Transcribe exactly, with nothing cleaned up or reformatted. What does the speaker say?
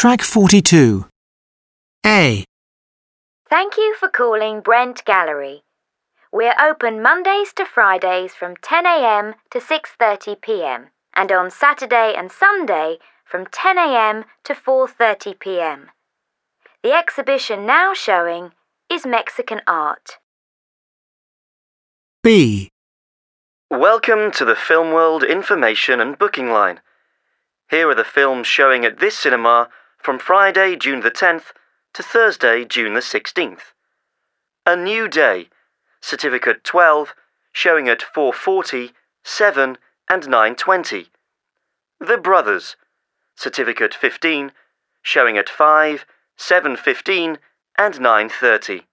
Track forty-two. A. Thank you for calling Brent Gallery. We're open Mondays to Fridays from ten a m to six thirty p m and on Saturday and Sunday from ten a m to four thirty p m. The exhibition now showing is Mexican art. B. Welcome to the Film World information and booking line. Here are the films showing at this cinema from Friday, June the tenth to Thursday, June the sixteenth. A New Day, Certificate twelve, showing at four forty, seven and nine twenty. The Brothers, Certificate fifteen, showing at five, seven fifteen and nine thirty.